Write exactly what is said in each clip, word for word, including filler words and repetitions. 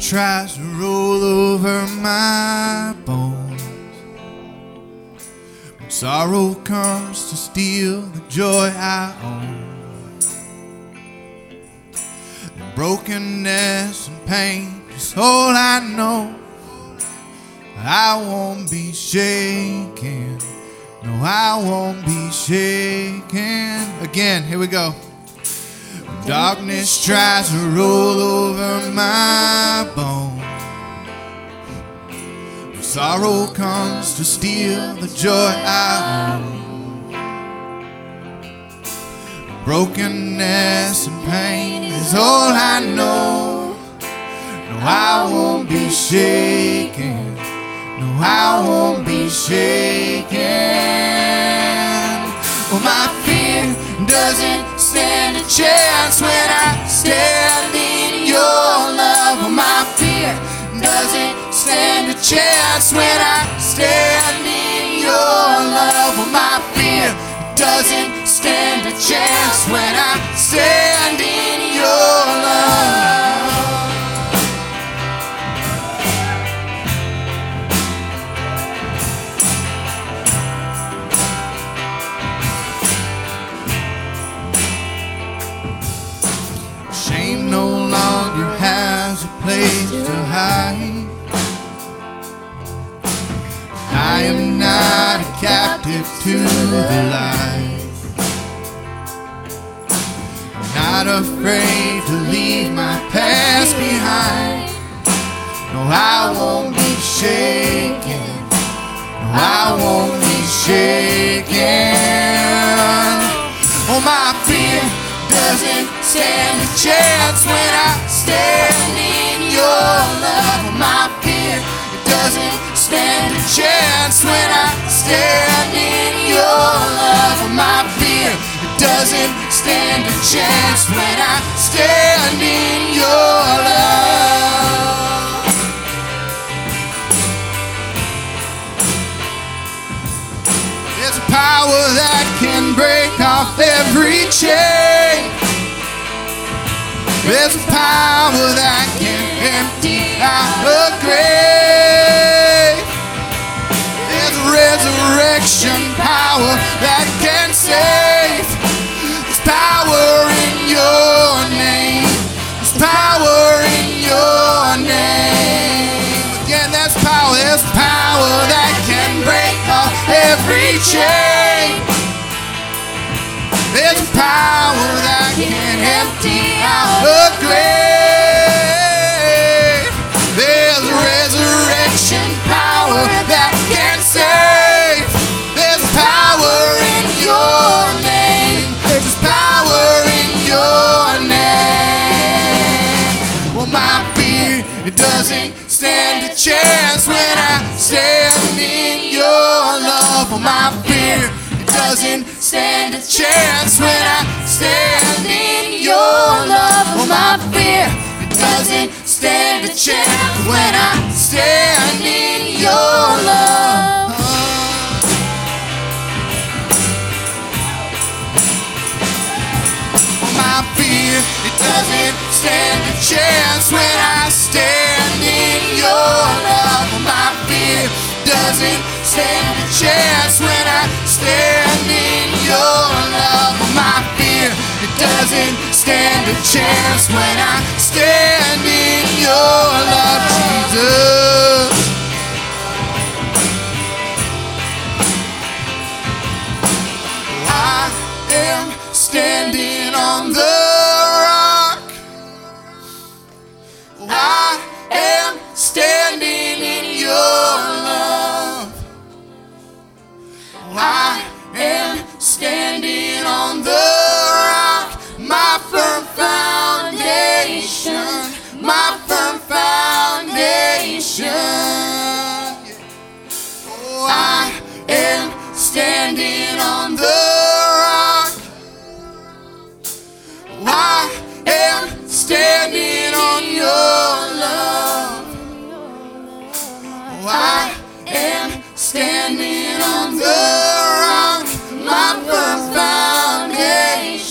tries to roll over my bones, when sorrow comes to steal the joy I own, and brokenness and pain is all I know, I won't be shaken. No, I won't be shaken. Again, here we go. When darkness tries to roll over my bones, when sorrow comes to steal the joy I own, brokenness and pain is all I know. No, I won't be shaken. No, I won't be shaken. Well, my fear doesn't stand a chance when I stand in your love. Well, my fear doesn't stand a chance when I stand in your love. Well, my fear doesn't stand a chance when I stand in your love. Shame no longer has a place to hide. I am not a captive to the lies. I'm not afraid to leave my past behind. No, I won't be shaken. No, I won't be shaken. Oh, my fear doesn't stand a chance when I stand in your love. My fear doesn't stand a chance when I stand in your love. My fear doesn't stand a chance when I stand in your love. There's a power that can break off every chain. There's a power that can empty out a grave. There's a resurrection power that can save. There's power in your name. There's power in your name. Again, there's power. There's power that can break off every chain. There's a power that can empty out a grave. There's a resurrection power that can save. There's power in your name. There's power in your name. Well, my fear, it doesn't stand a chance when I stand in your love. Well, my fear doesn't stand a chance when I stand in your love. Oh, my fear, it doesn't stand a chance when I stand in your love. Oh, my fear, it doesn't stand a chance when I stand in your love. Oh, my fear doesn't stand a chance when I stand in your love. My fear, it doesn't stand a chance when I stand in your love, Jesus. I am standing on the rock. I am standing in your love. I am standing on the rock, my firm foundation, my firm foundation. Oh, I am standing on the rock. I am standing on your love. Oh, I am standing on the rock, my firm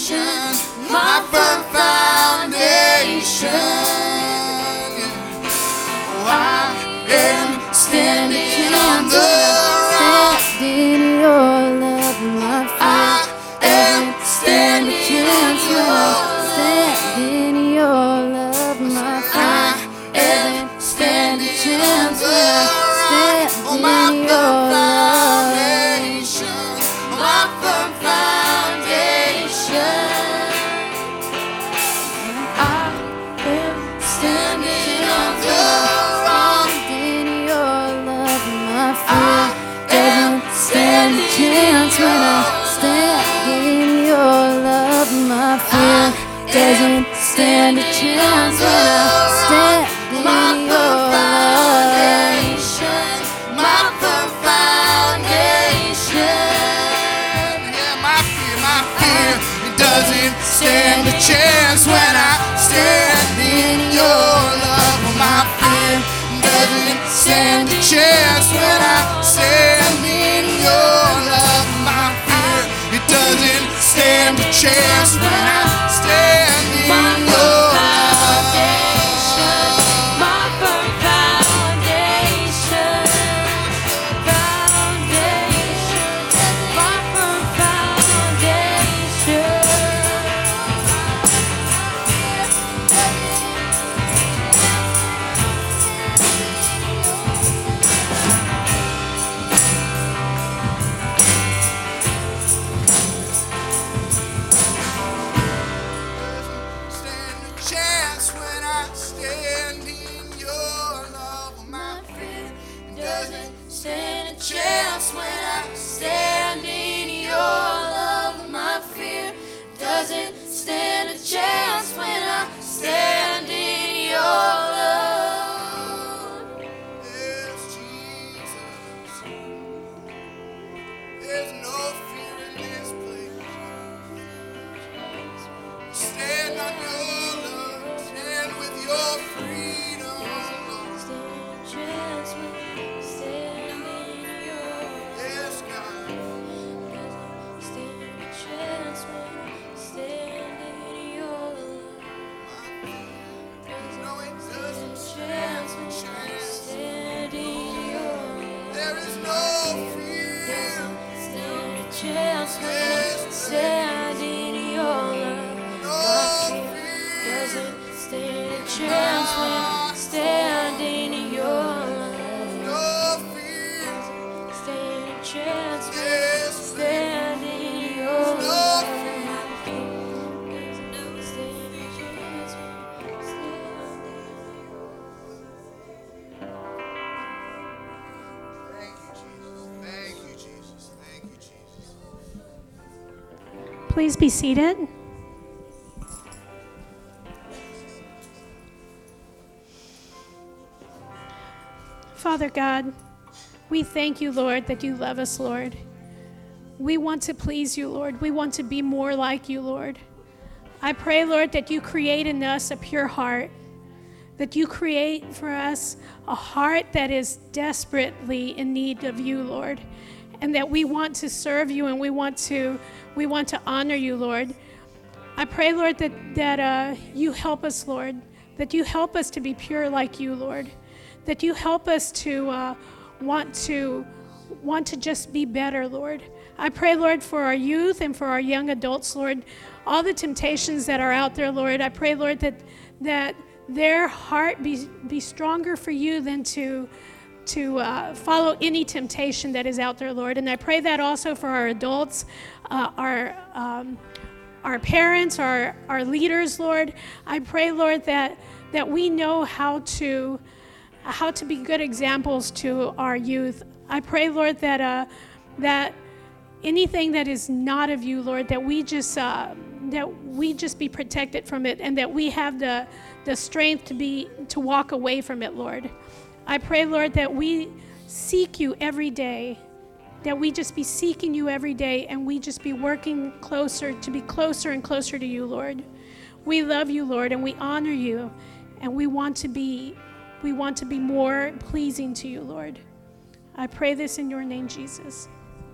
foundation, my firm foundation. and standing on the rock. In your love, my fear And standing in your stand in your love, my fear and standing on the rock. Oh, stand my in your firm love. foundation, my firm foundation. I am Standing on the rock. in your love, my fear doesn't stand a chance when I stand in your love, my fear doesn't stand a chance when I stand My in your firm love. foundation, my firm foundation. Yeah, my fear, my fear, it doesn't stand a chance when I stand in your love. My fear doesn't stand a chance when I stand in your love. My fear, it doesn't stand a chance when I stand in your love. My firm foundation, foundation, my firm foundation. Stand a chance when I stand in your love. My fear doesn't stand a chance when I stand in your love. My fear doesn't stand a chance when I stand in your love. Yes, Jesus. There's no fear in this place. Stand on your love, stand with your freedom, Lord. Yes, God. No, it doesn't stand a chance. There is no fear. Chance when I stand in your love. No fear. Doesn't stand a chance when I stand in your love. No fear. Stand a chance when I Yes, stand in your no love. fear. Stand a chance when I stand Thank you, Jesus. Thank you, Jesus. Thank you, Jesus. Please be seated. Father God, we thank you, Lord, that you love us, Lord. We want to please you, Lord. We want to be more like you, Lord. I pray, Lord, that you create in us a pure heart, that you create for us a heart that is desperately in need of you, Lord, and that we want to serve you and we want to we want to honor you, Lord. I pray, Lord, that, that uh, you help us, Lord, that you help us to be pure like you, Lord, that you help us to uh, want to want to just be better, Lord. I pray, Lord, for our youth and for our young adults, Lord, all the temptations that are out there, Lord. I pray, Lord, that that their heart be be stronger for you than to to uh, follow any temptation that is out there, Lord. And I pray that also for our adults, uh, our um, our parents, our our leaders, Lord. I pray, Lord, that that we know how to how to be good examples to our youth. I pray, Lord, that uh, that anything that is not of you, Lord, that we just uh, that we just be protected from it, and that we have the the strength to be to walk away from it, Lord. I pray, Lord, that we seek you every day, that we just be seeking you every day, and we just be working closer to be closer and closer to you, Lord. We love you, Lord, and we honor you, and we want to be we want to be more pleasing to you, Lord. I pray this in your name, Jesus.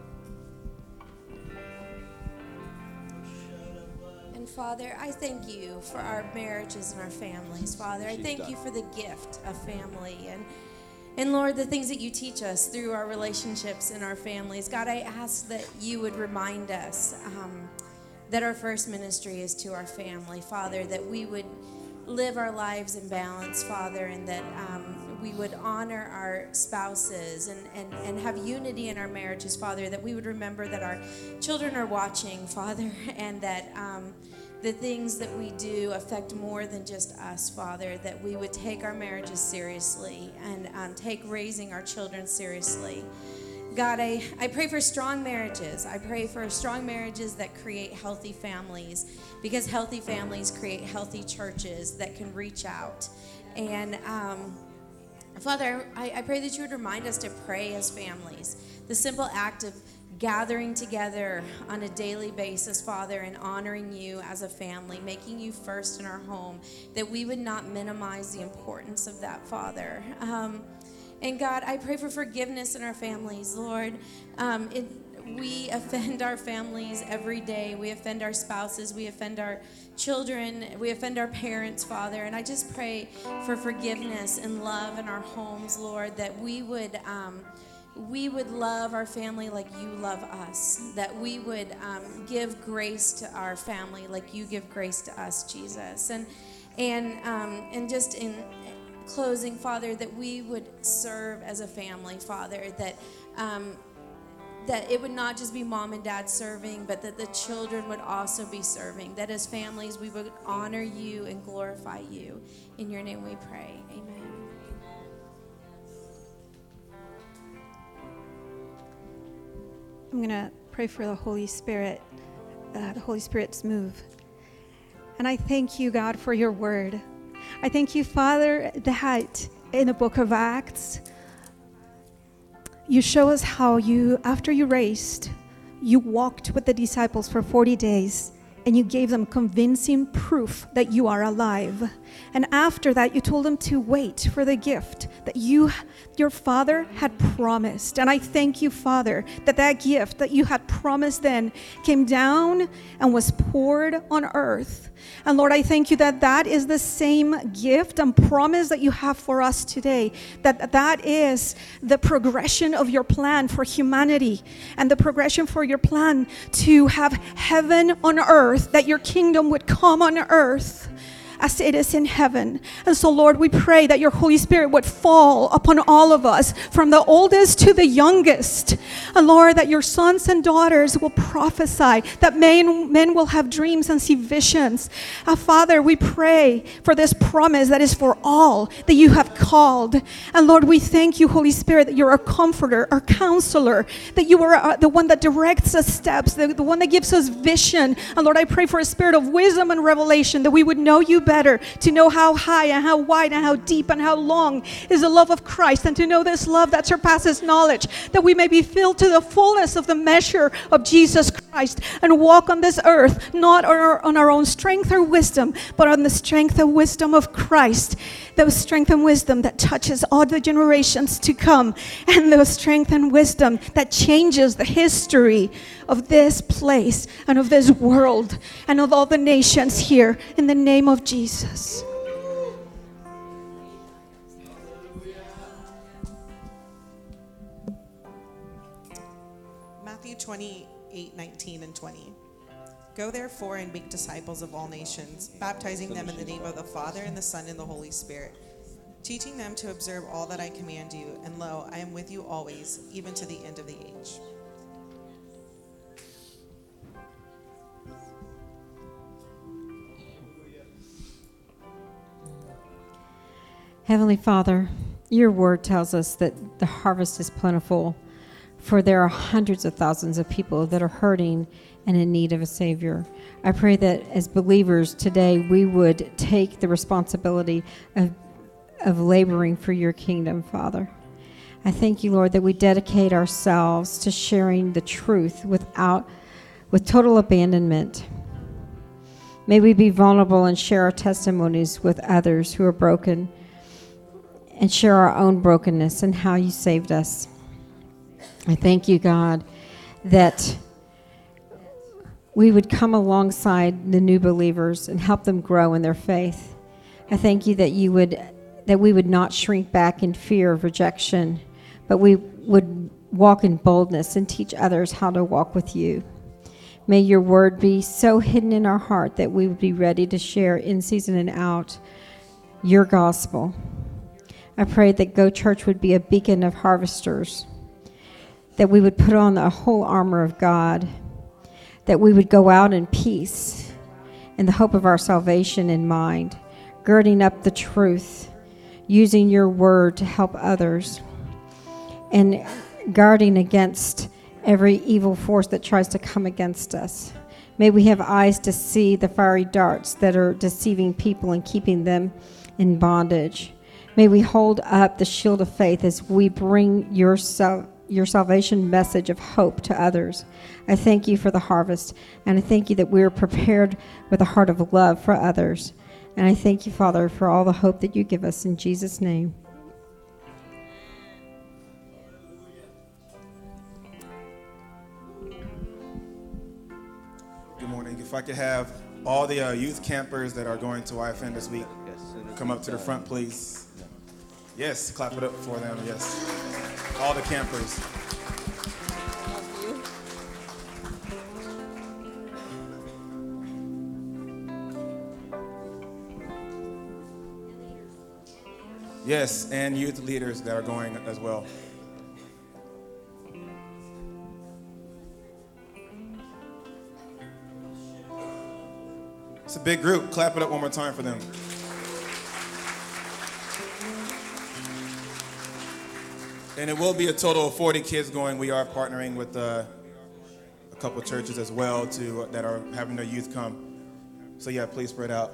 And Father, I thank you for our marriages and our families. Father, I thank you for the gift of family. And And Lord, the things that you teach us through our relationships and our families, God, I ask that you would remind us um, that our first ministry is to our family, Father, that we would live our lives in balance, Father, and that um, we would honor our spouses and, and, and have unity in our marriages, Father, that we would remember that our children are watching, Father, and that um, the things that we do affect more than just us, Father, that we would take our marriages seriously and um, take raising our children seriously. God, I, I pray for strong marriages. I pray for strong marriages that create healthy families, because healthy families create healthy churches that can reach out. And um, Father, I, I pray that you would remind us to pray as families. The simple act of gathering together on a daily basis, Father, and honoring you as a family, making you first in our home, that we would not minimize the importance of that, Father. Um, and God, I pray for forgiveness in our families, Lord. Um, it, we offend our families every day. We offend our spouses. We offend our children. We offend our parents, Father. And I just pray for forgiveness and love in our homes, Lord, that we would... Um, we would love our family like you love us, that we would um, give grace to our family like you give grace to us, Jesus. And and um, and just in closing, Father, that we would serve as a family, Father, that um, that it would not just be mom and dad serving, but that the children would also be serving, that as families we would honor you and glorify you. In your name we pray. Amen. I'm going to pray for the Holy Spirit, uh, the Holy Spirit's move. And I thank you, God, for your word. I thank you, Father, that in the book of Acts, you show us how you, after you raised, you walked with the disciples for forty days, and you gave them convincing proof that you are alive. And after that, you told them to wait for the gift that you, your Father had promised. And I thank you, Father, that that gift that you had promised then came down and was poured on earth. And Lord, I thank you that that is the same gift and promise that you have for us today, that that is the progression of your plan for humanity and the progression for your plan to have heaven on earth, that your kingdom would come on earth as it is in heaven. And so, Lord, we pray that your Holy Spirit would fall upon all of us, from the oldest to the youngest. And Lord, that your sons and daughters will prophesy, that men, men will have dreams and see visions. Uh, Father, we pray for this promise that is for all that you have called. And Lord, we thank you, Holy Spirit, that you're our comforter, our counselor, that you are uh, the one that directs us steps, the, the one that gives us vision. And Lord, I pray for a spirit of wisdom and revelation, that we would know you better, to know how high and how wide and how deep and how long is the love of Christ, and to know this love that surpasses knowledge, that we may be filled to the fullness of the measure of Jesus Christ and walk on this earth, not on our, on our own strength or wisdom, but on the strength and wisdom of Christ, the strength and wisdom that touches all the generations to come, and the strength and wisdom that changes the history of this place and of this world and of all the nations here, in the name of Jesus. Matthew twenty-eight, nineteen and twenty. Go therefore and make disciples of all nations, baptizing them in the name of the Father and the Son and the Holy Spirit, teaching them to observe all that I command you, and lo, I am with you always, even to the end of the age. Heavenly Father, your word tells us that the harvest is plentiful, for there are hundreds of thousands of people that are hurting and in need of a Savior. I pray that as believers today, we would take the responsibility of, of laboring for your kingdom, Father. I thank you, Lord, that we dedicate ourselves to sharing the truth without, with total abandonment. May we be vulnerable and share our testimonies with others who are broken, and share our own brokenness and how you saved us. I thank you, God, that we would come alongside the new believers and help them grow in their faith. I thank you that you would that we would not shrink back in fear of rejection, but we would walk in boldness and teach others how to walk with you. May your word be so hidden in our heart that we would be ready to share in season and out your gospel. I pray that Go Church would be a beacon of harvesters, that we would put on the whole armor of God, that we would go out in peace in the hope of our salvation in mind, girding up the truth, using your word to help others, and guarding against every evil force that tries to come against us. May we have eyes to see the fiery darts that are deceiving people and keeping them in bondage. May we hold up the shield of faith as we bring your sal- your salvation message of hope to others. I thank you for the harvest, and I thank you that we are prepared with a heart of love for others. And I thank you, Father, for all the hope that you give us in Jesus' name. Good morning. If I could have all the uh, youth campers that are going to Y F N this week come up to the front, please. Yes, clap it up for them. Yes, all the campers. Yes, and youth leaders that are going as well. It's a big group. Clap it up one more time for them. And it will be a total of forty kids going. We are partnering with uh, a couple churches as well to that are having their youth come. So yeah, please spread out.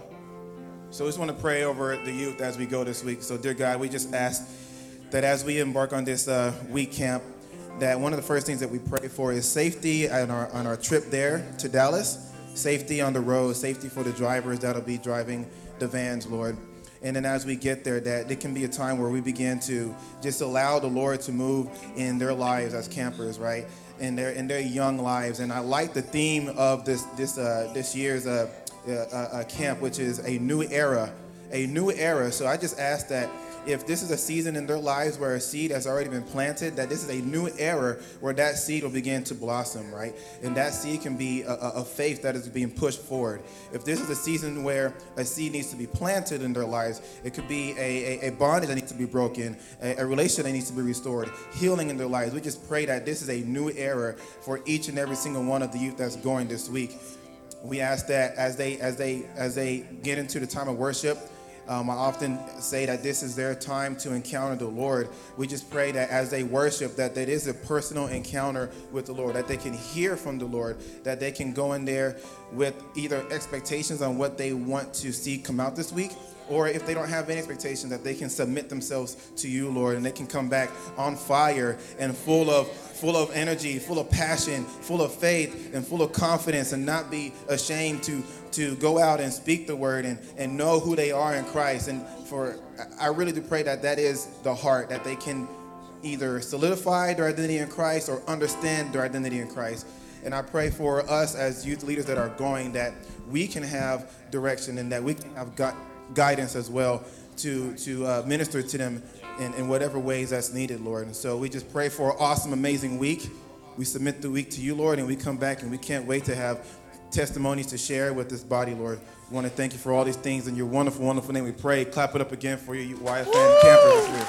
So we just want to pray over the youth as we go this week. So dear God, we just ask that as we embark on this uh, week camp, that one of the first things that we pray for is safety on our on our trip there to Dallas, safety on the road, safety for the drivers that'll be driving the vans, Lord. And then as we get there, that it can be a time where we begin to just allow the Lord to move in their lives as campers, right? In their in their young lives. And I like the theme of this this uh, this year's uh, uh, uh, camp, which is a new era, a new era. So I just ask that if this is a season in their lives where a seed has already been planted, that this is a new era where that seed will begin to blossom, right? And that seed can be a, a faith that is being pushed forward. If this is a season where a seed needs to be planted in their lives, it could be a, a, a bondage that needs to be broken, a, a relationship that needs to be restored, healing in their lives. We just pray that this is a new era for each and every single one of the youth that's going this week. We ask that as they as they as they get into the time of worship, Um, I often say that this is their time to encounter the Lord. We just pray that as they worship, that that is a personal encounter with the Lord, that they can hear from the Lord, that they can go in there with either expectations on what they want to see come out this week, or if they don't have any expectation, that they can submit themselves to you, Lord, and they can come back on fire and full of full of energy, full of passion, full of faith, and full of confidence, and not be ashamed to to go out and speak the word and, and know who they are in Christ. And for I really do pray that that is the heart, that they can either solidify their identity in Christ or understand their identity in Christ. And I pray for us as youth leaders that are going, that we can have direction and that we can have gu- guidance as well to, to uh, minister to them in, in whatever ways that's needed, Lord. And so we just pray for an awesome, amazing week. We submit the week to you, Lord, and we come back and we can't wait to have testimonies to share with this body, Lord. We want to thank you for all these things in your wonderful, wonderful name. We pray. Clap it up again for you, Y F N campers this year.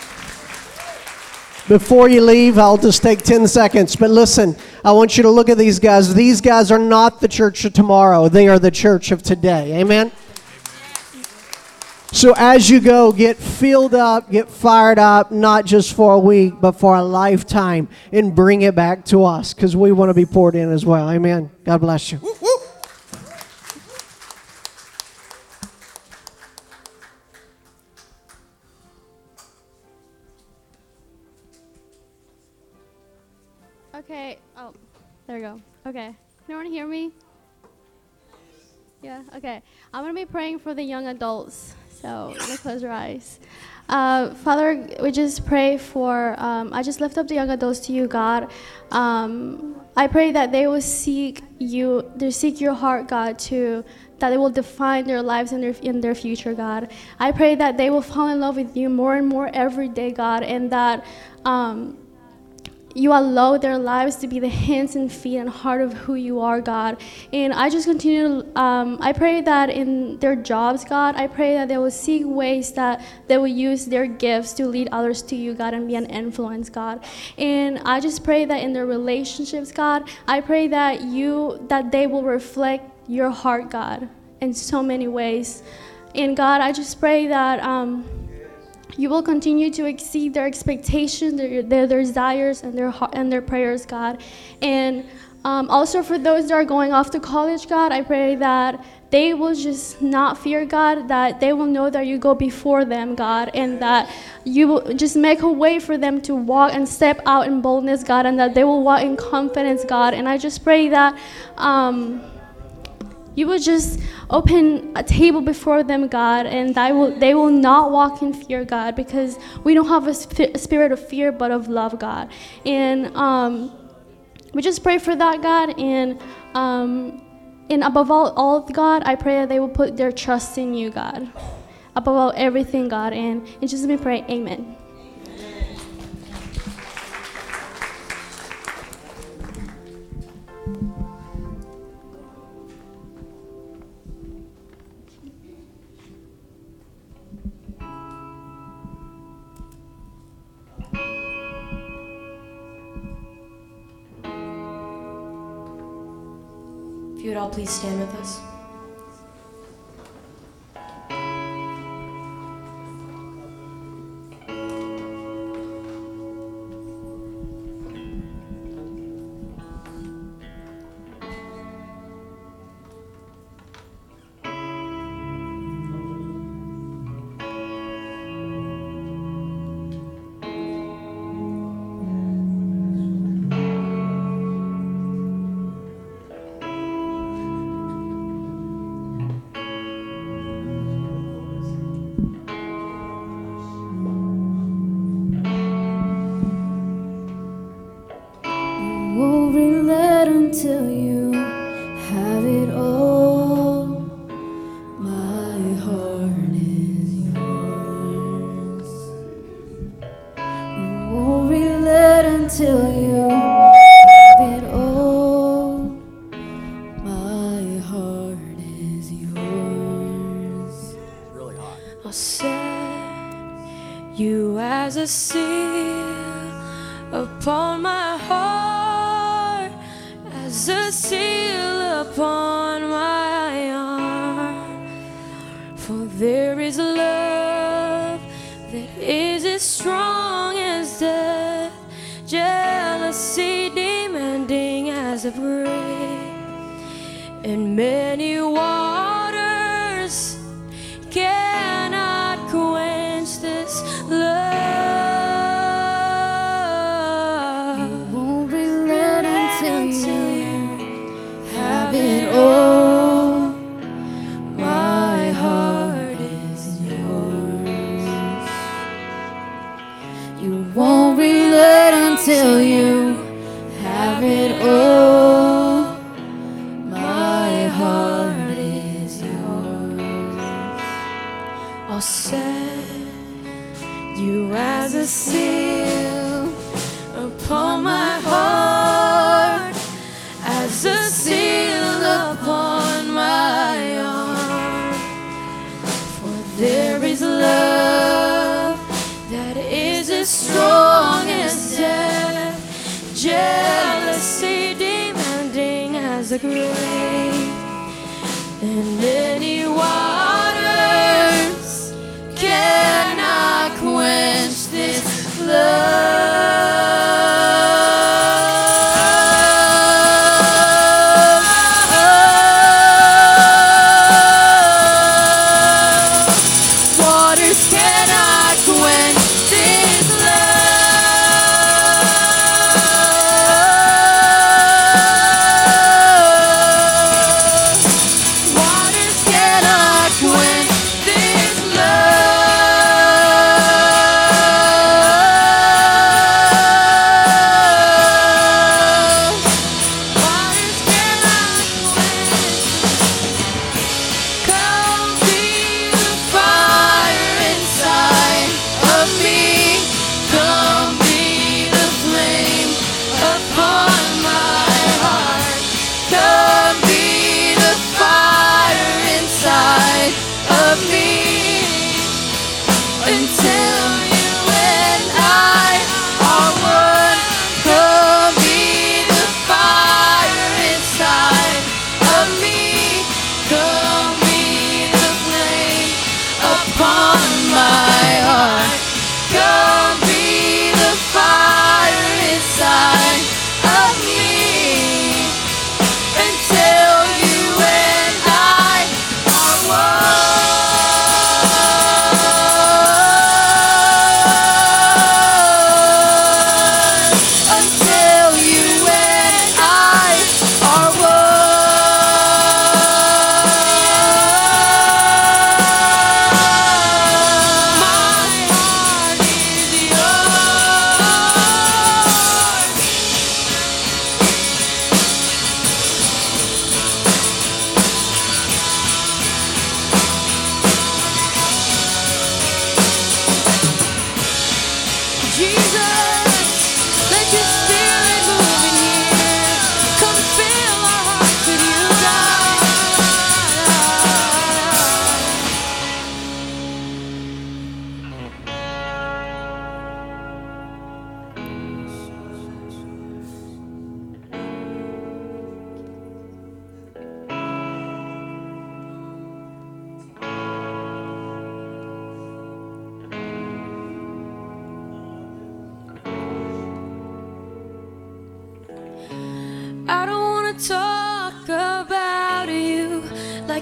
Before you leave, I'll just take ten seconds. But listen, I want you to look at these guys. These guys are not the church of tomorrow. They are the church of today. Amen? So as you go, get filled up, get fired up, not just for a week, but for a lifetime, and bring it back to us, because we want to be poured in as well. Amen. God bless you. Woo, woo. Okay. Oh, there we go. Okay. Can anyone hear me? Yeah. Okay. I'm gonna be praying for the young adults. So let's close your eyes. Uh, Father, we just pray for, um, I just lift up the young adults to you, God. Um, I pray that they will seek you, they seek your heart, God, to that it will define their lives and their in their future, God. I pray that they will fall in love with you more and more every day, God, and that um, you allow their lives to be the hands and feet and heart of who you are, God. And I just continue to, um, I pray that in their jobs, God, I pray that they will seek ways that they will use their gifts to lead others to you, God, and be an influence, God. And I just pray that in their relationships, God, I pray that you, that they will reflect your heart, God, in so many ways. And God, I just pray that um, you will continue to exceed their expectations, their, their, their desires, and their heart, and their prayers, God. And um, also for those that are going off to college, God, I pray that they will just not fear, God, that they will know that you go before them, God, and that you will just make a way for them to walk and step out in boldness, God, and that they will walk in confidence, God. And I just pray that um, you will just open a table before them, God, and they will, they will not walk in fear, God, because we don't have a, sp- a spirit of fear, but of love, God. And um, we just pray for that, God, and um, and above all, all, God, I pray that they will put their trust in you, God, above all everything, God, and in Jesus' name we pray, amen. If you would all please stand with us. Won't relent until you have it all. My heart is yours. You won't relent until you have it all. My heart is yours. Really hot. I'll set you as a seal upon my heart, as a seal upon my arm. For there is love that is as strong as death, jealousy demanding as a grave, and many waters cannot quench this love. It all. My heart is yours. You won't relent until you have it all. My heart is yours. I'll set you as a seal upon my heart, as a seal upon my arm. For there is love that is as strong as death, jealousy demanding as a grave, and many waters cannot quench this love.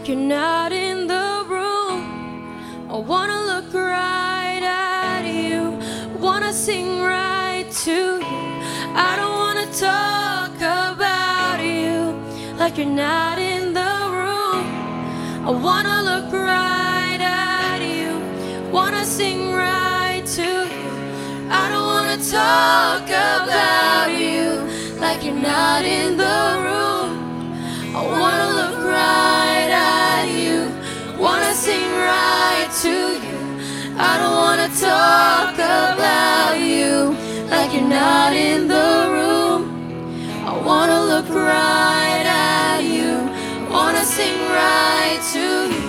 like you're not in the room. I wanna look right at you, wanna sing right to you. I don't wanna talk about you like you're not in the room. I wanna look right at you, wanna sing right to you. I don't wanna talk about you like you're not in the room. I wanna look right at you, wanna sing right to you. I don't wanna talk about you like you're not in the room. I wanna look right at you, wanna sing right to you.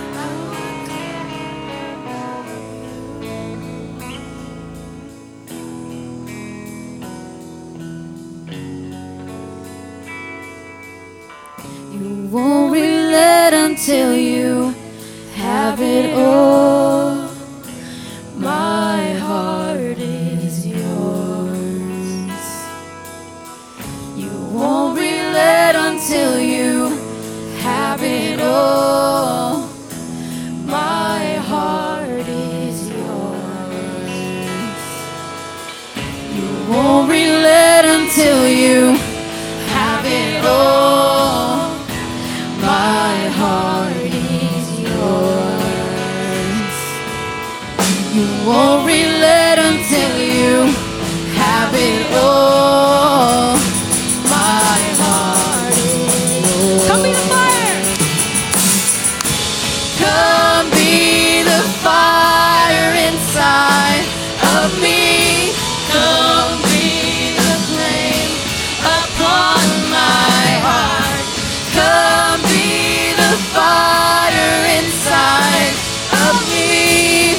You won't relent until you have it all. My heart is yours. You won't relent until you have it all. My heart is yours. You won't relent until you have it all. My heart is yours. You won't relent until you have it all. My heart is yours. Come be the fire. Come be the fire inside of me. Come be the flame upon my heart. Come be the fire inside of me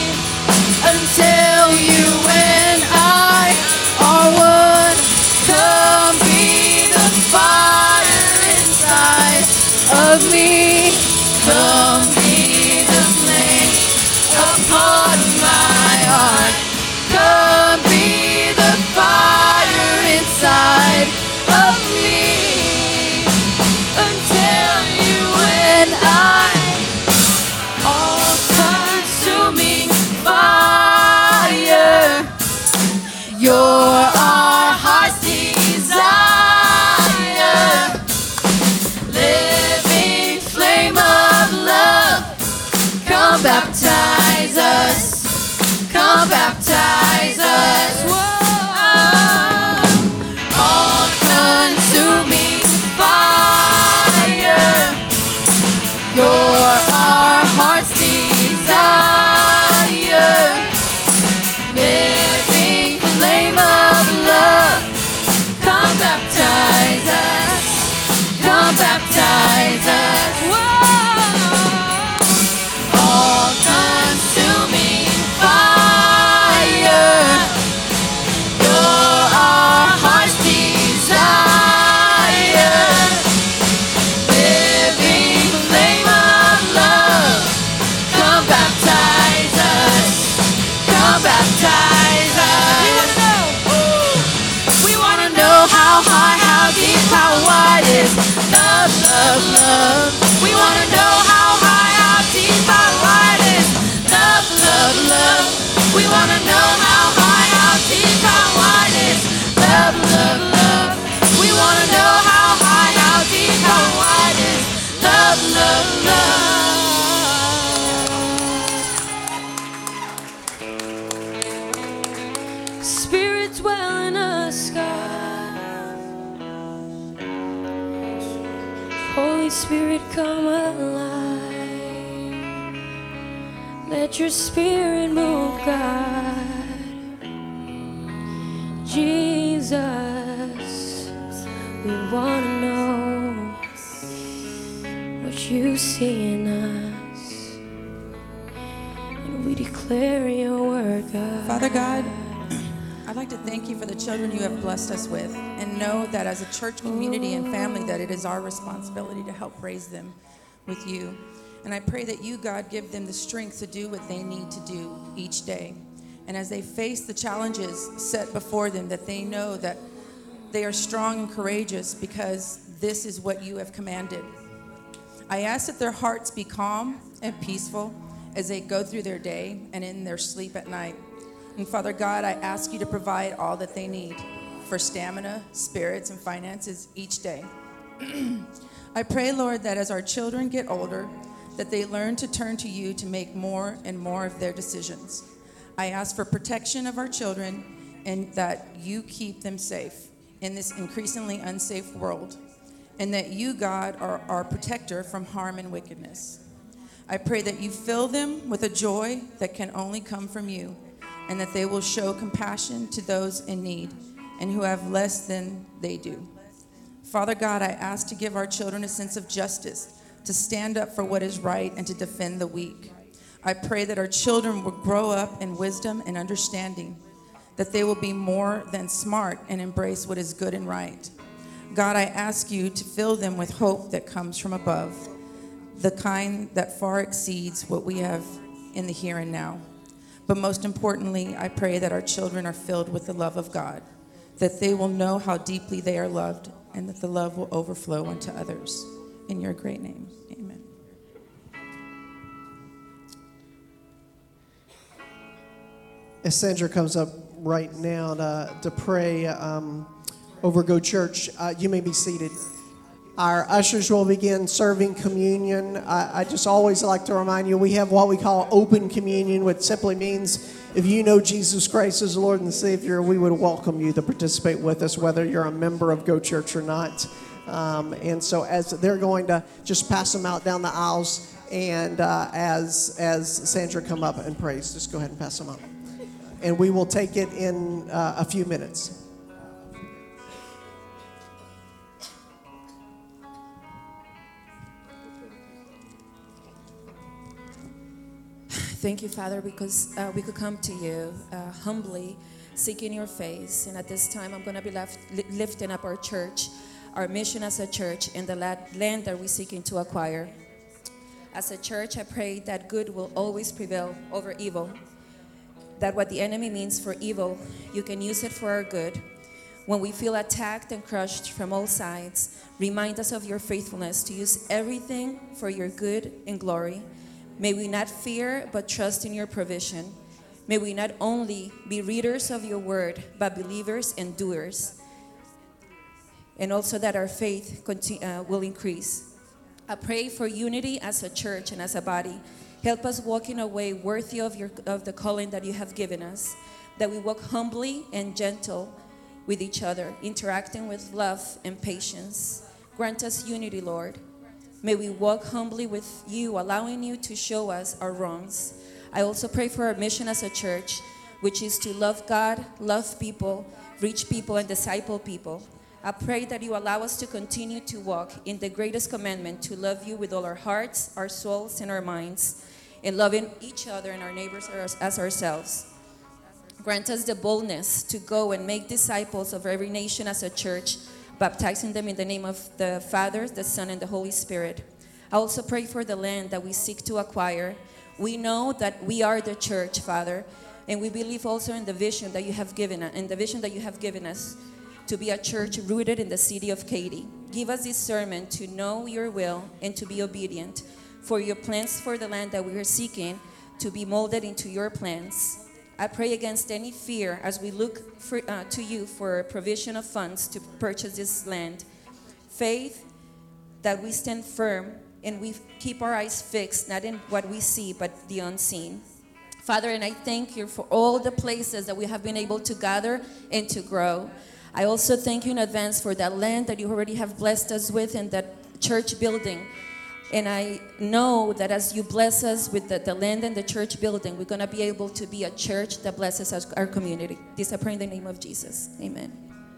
until you and I are one. Come be the fire inside of me. Come be the flame upon my heart. Come be the fire inside of me until you and I, all consuming fire. You're our heart's desire, living flame of love. Come baptize us, come baptize us. Whoa. All consuming fire. You're our heart's desire, living flame of love. Come baptize us, come baptize us. Whoa. All consuming fire. You're our heart's desire, living flame of love. Come baptize us, come baptize us. We wanna know how high, how deep, how wide is love, love, love. We wanna know how high, how deep, how wide is love, love, love. We wanna know how high, how deep, how wide is love, love, love. We wanna know how high, how deep, how wide is love, love, love. Spirit dwell in us, God. Holy Spirit, come alive. Let your spirit move, God. Jesus, we want to know what you see in us. And we declare your word, God. Father God, I'd like to thank you for the children you have blessed us with, and know that as a church community and family that it is our responsibility to help raise them with you. And I pray that you, God, give them the strength to do what they need to do each day. And as they face the challenges set before them, that they know that they are strong and courageous because this is what you have commanded. I ask that their hearts be calm and peaceful as they go through their day and in their sleep at night. And Father God, I ask you to provide all that they need for stamina, spirits, and finances each day. I pray, Lord, that as our children get older, that they learn to turn to you to make more and more of their decisions. I ask for protection of our children and that you keep them safe in this increasingly unsafe world, and that you, God, are our protector from harm and wickedness. I pray that you fill them with a joy that can only come from you, and that they will show compassion to those in need and who have less than they do. Father God, I ask to give our children a sense of justice, to stand up for what is right and to defend the weak. I pray that our children will grow up in wisdom and understanding, that they will be more than smart and embrace what is good and right. God, I ask you to fill them with hope that comes from above, the kind that far exceeds what we have in the here and now. But most importantly, I pray that our children are filled with the love of God, that they will know how deeply they are loved, and that the love will overflow unto others. In your great name, amen. As Sandra comes up right now to, to pray um, over Go Church, uh, you may be seated. Our ushers will begin serving communion. I, I just always like to remind you, we have what we call open communion, which simply means if you know Jesus Christ as Lord and Savior, we would welcome you to participate with us, whether you're a member of Go Church or not. Um, and so as they're going to just pass them out down the aisles, and uh, as, as Sandra come up and prays, just go ahead and pass them out. And we will take it in uh, a few minutes. Thank you, Father, because uh, we could come to you uh, humbly, seeking your face. And at this time, I'm going to be left, li- lifting up our church, our mission as a church, and the la- land that we're seeking to acquire. As a church, I pray that good will always prevail over evil, that what the enemy means for evil, you can use it for our good. When we feel attacked and crushed from all sides, remind us of your faithfulness to use everything for your good and glory. May we not fear, but trust in your provision. May we not only be readers of your word, but believers and doers. And also that our faith continue, uh, will increase. I pray for unity as a church and as a body. Help us walk in a way worthy of, your, of the calling that you have given us. That we walk humbly and gentle with each other, interacting with love and patience. Grant us unity, Lord. May we walk humbly with you, allowing you to show us our wrongs. I also pray for our mission as a church, which is to love God, love people, reach people, and disciple people. I pray that you allow us to continue to walk in the greatest commandment, to love you with all our hearts, our souls, and our minds, and loving each other and our neighbors as ourselves. Grant us the boldness to go and make disciples of every nation as a church, baptizing them in the name of the Father, the Son, and the Holy Spirit. I also pray for the land that we seek to acquire. We know that we are the church, Father, and we believe also in the vision that you have given us, in the vision that you have given us to be a church rooted in the city of Katy. Give us discernment to know your will and to be obedient for your plans for the land that we are seeking to be molded into your plans. I pray against any fear as we look for, uh, to you for provision of funds to purchase this land. Faith that we stand firm and we keep our eyes fixed, not in what we see, but the unseen. Father, and I thank you for all the places that we have been able to gather and to grow. I also thank you in advance for that land that you already have blessed us with and that church building. And I know that as you bless us with the, the land and the church building, we're going to be able to be a church that blesses us, our community. This I pray in the name of Jesus. Amen.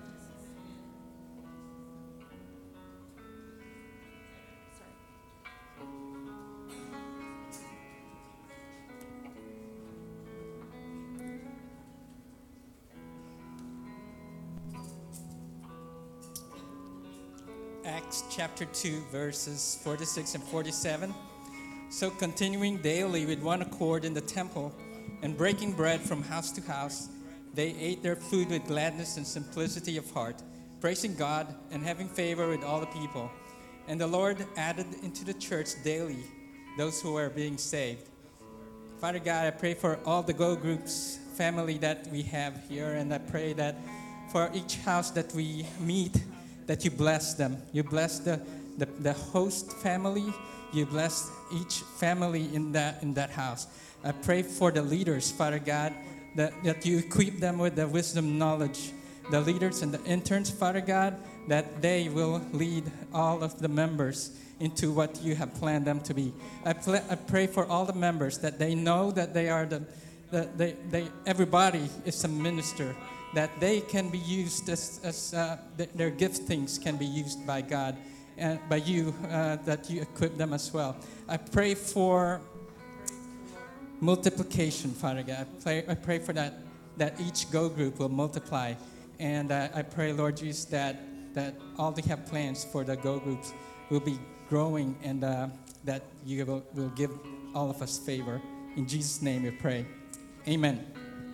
Acts chapter two, verses forty-six and forty-seven. So continuing daily with one accord in the temple and breaking bread from house to house, they ate their food with gladness and simplicity of heart, praising God and having favor with all the people. And the Lord added into the church daily those who are being saved. Father God, I pray for all the Go Groups family that we have here, and I pray that for each house that we meet, that you bless them. You bless the, the, the host family. You bless each family in that in that house. I pray for the leaders, Father God, that, that you equip them with the wisdom, knowledge. The leaders and the interns, Father God, that they will lead all of the members into what you have planned them to be. I, pl- I pray for all the members that they know that they are the, the they, they everybody is a minister, that they can be used as, as uh, th- their giftings can be used by God and by you, uh, that you equip them as well. I pray for multiplication, Father God. I pray, I pray for that, that each Go Group will multiply. And uh, I pray, Lord Jesus, that, that all they have plans for the Go Groups will be growing, and uh, that you will, will give all of us favor. In Jesus' name we pray. Amen.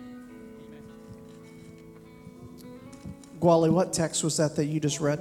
Gwali, what text was that that you just read?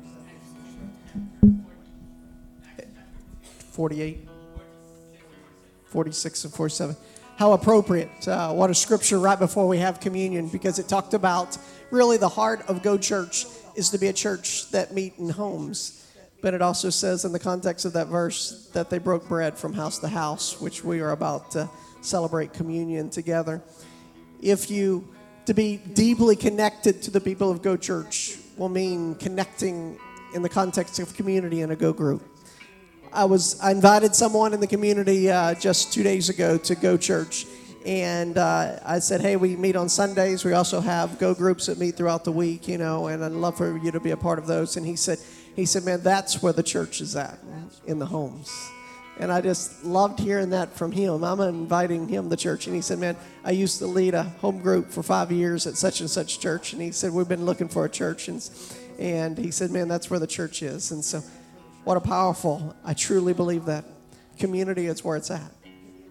forty-eight, forty-six, and forty-seven. How appropriate. Uh, what a scripture right before we have communion, because it talked about really the heart of Go Church is to be a church that meet in homes. But it also says in the context of that verse that they broke bread from house to house, which we are about to celebrate communion together. If you, to be deeply connected to the people of Go Church will mean connecting in the context of community in a Go Group. I was I invited someone in the community uh, just two days ago to Go Church, and uh, I said, hey, we meet on Sundays. We also have Go Groups that meet throughout the week, you know, and I'd love for you to be a part of those. And he said, he said, man, that's where the church is at, in the homes. And I just loved hearing that from him. I'm inviting him to church. And he said, man, I used to lead a home group for five years at such and such church. And he said, we've been looking for a church. And, and he said, man, that's where the church is. And so what a powerful, I truly believe that. Community is where it's at.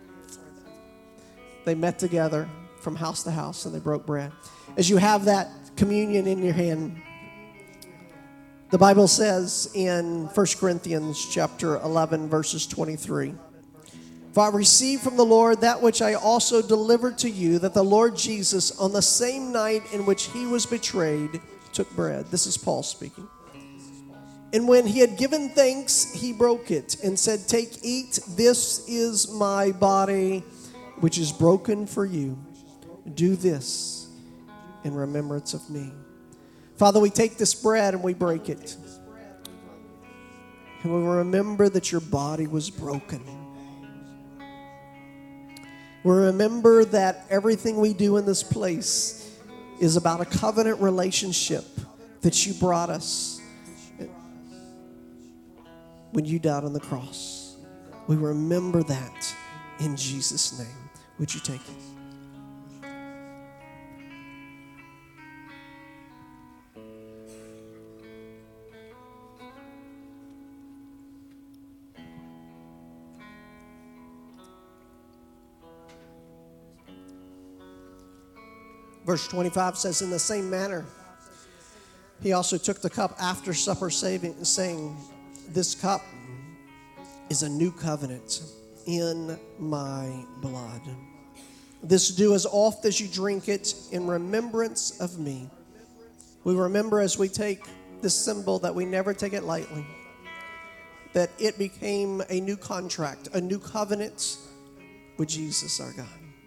They met together from house to house and they broke bread. As you have that communion in your hand, the Bible says in First Corinthians chapter eleven, verses twenty-three, for I received from the Lord that which I also delivered to you, that the Lord Jesus, on the same night in which he was betrayed, took bread. This is Paul speaking. And when he had given thanks, he broke it and said, take, eat, this is my body, which is broken for you. Do this in remembrance of me. Father, we take this bread and we break it. And we remember that your body was broken. We remember that everything we do in this place is about a covenant relationship that you brought us when you died on the cross. We remember that in Jesus' name. Would you take it? Verse twenty-five says, in the same manner, he also took the cup after supper, saving, saying, this cup is a new covenant in my blood. This do as oft as you drink it in remembrance of me. We remember as we take this symbol that we never take it lightly, that it became a new contract, a new covenant with Jesus our God.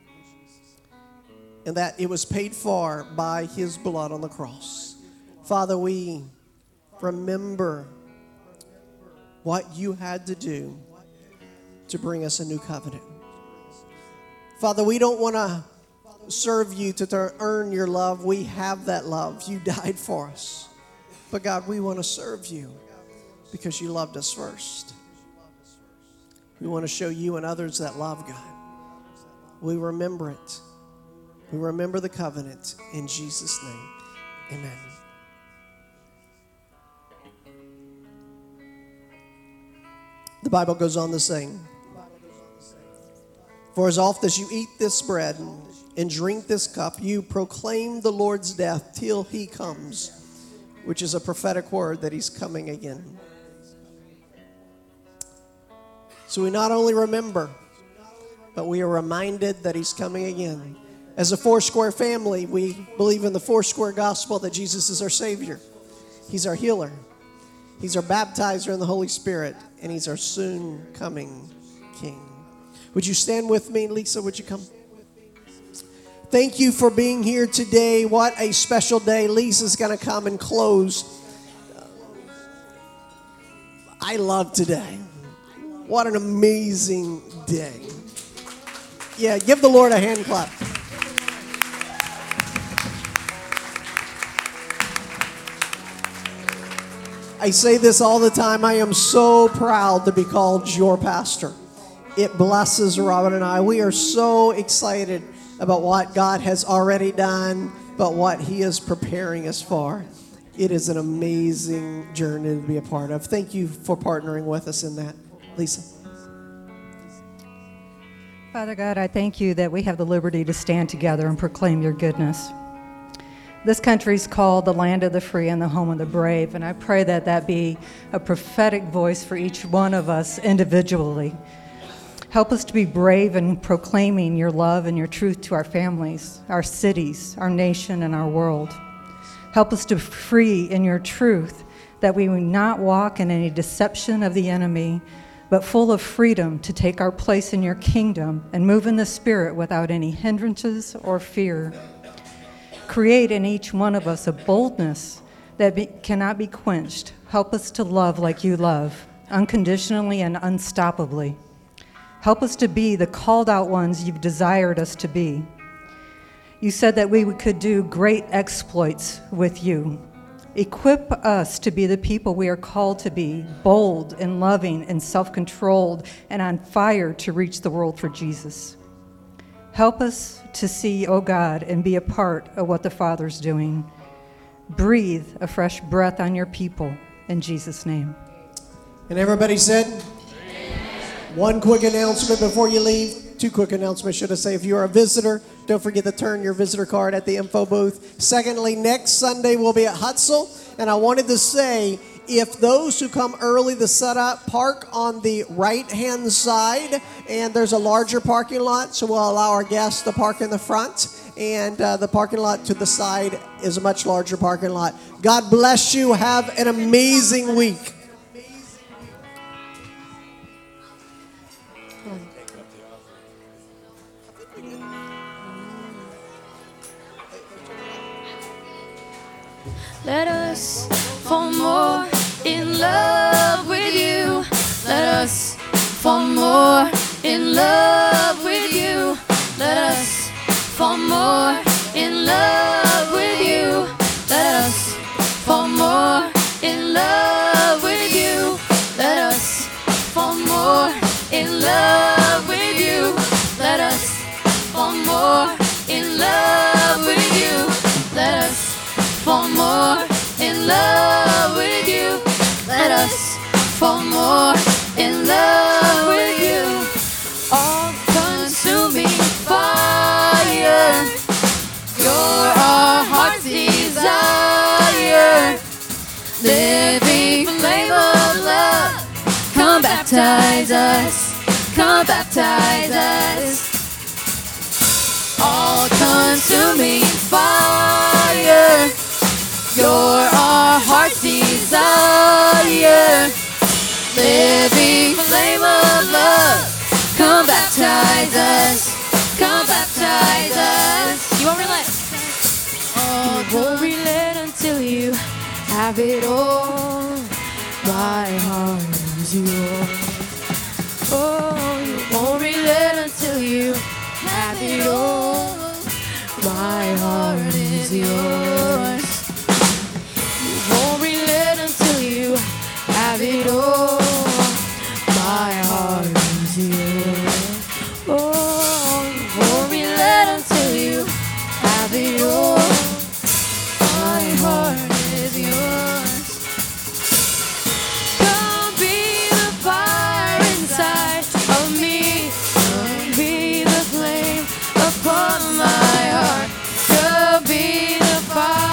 And that it was paid for by his blood on the cross. Father, we remember what you had to do to bring us a new covenant. Father, we don't want to serve you to earn your love. We have that love. You died for us. But God, we want to serve you because you loved us first. We want to show you and others that love, God. We remember it. We remember the covenant in Jesus' name. Amen. The Bible goes on to say, for as oft as you eat this bread and drink this cup, you proclaim the Lord's death till he comes, which is a prophetic word that he's coming again. So we not only remember, but we are reminded that he's coming again. As a Foursquare family, we believe in the Foursquare gospel that Jesus is our Savior. He's our healer. He's our baptizer in the Holy Spirit, and he's our soon coming King. Would you stand with me? Lisa, would you come? Thank you for being here today. What a special day. Lisa's going to come and close. I love today. What an amazing day. Yeah, give the Lord a hand clap. I say this all the time. I am so proud to be called your pastor. It blesses Robin and I. We are so excited about what God has already done, but what he is preparing us for. It is an amazing journey to be a part of. Thank you for partnering with us in that. Lisa. Father God, I thank you that we have the liberty to stand together and proclaim your goodness. This country is called the land of the free and the home of the brave, and I pray that that be a prophetic voice for each one of us individually. Help us to be brave in proclaiming your love and your truth to our families, our cities, our nation, and our world. Help us to be free in your truth, that we will not walk in any deception of the enemy, but full of freedom to take our place in your kingdom and move in the Spirit without any hindrances or fear. Create in each one of us a boldness that be, cannot be quenched. Help us to love like you love, unconditionally and unstoppably. Help us to be the called out ones you've desired us to be. You said that we could do great exploits with you. Equip us to be the people we are called to be, bold and loving and self-controlled and on fire to reach the world for Jesus. Help us to see, oh God, and be a part of what the Father's doing. Breathe a fresh breath on your people in Jesus' name. And everybody said, amen. One quick announcement before you leave. Two quick announcements, should I say. If you're a visitor, don't forget to turn your visitor card at the info booth. Secondly, next Sunday we'll be at Hutzel. And I wanted to say, if those who come early to set up, park on the right-hand side, and there's a larger parking lot, so we'll allow our guests to park in the front, and uh, the parking lot to the side is a much larger parking lot. God bless you. Have an amazing week. Let us fall more in love with you. Let us fall more in love with you. Let us fall more in love with you. Let us fall more in love with you. Let us fall more in love with you. Let us fall more in love with you. Let us fall more in love with you. Let us fall more in love with you. All consuming fire, you're our heart's desire. Living flame of love, come baptize us, come baptize us. All consuming fire, you're our heart's desire. Living flame of love, come baptize us, come baptize us. You won't relent. Oh, you won't relent until you have it all. My heart is yours. Oh, you won't relent until you have it all. My heart is yours. Won't relent until you have it all. My heart is yours. Oh, you won't relent until you have it all. My heart is yours. Come be the fire inside of me. Come be the flame upon my heart. Come be the fire.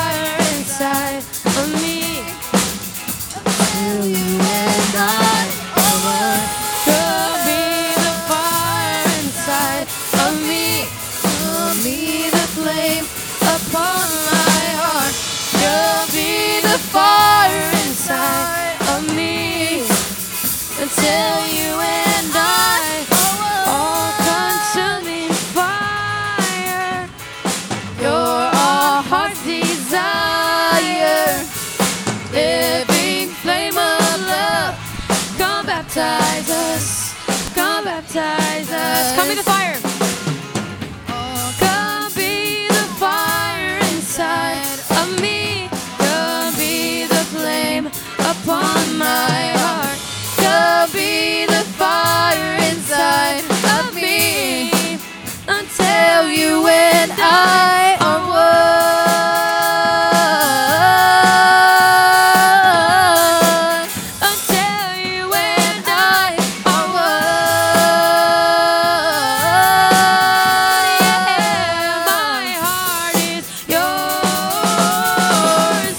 Yes, come be the fire. Come be the fire inside of me. Come be the flame upon my heart. Come be the fire inside of me. I'll tell you when I am one. I'll tell you when I am one. Yeah, my heart is yours.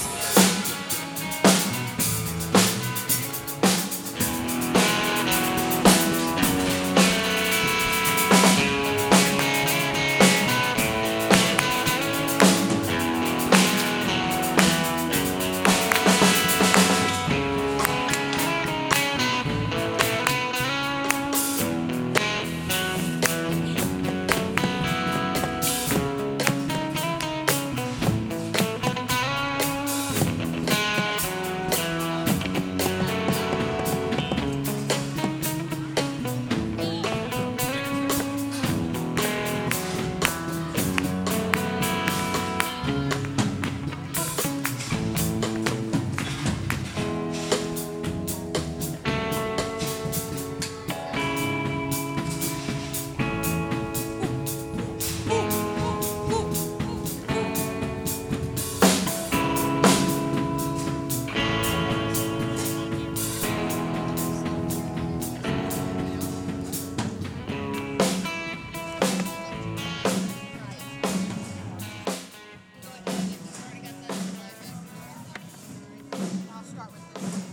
I'll start with this.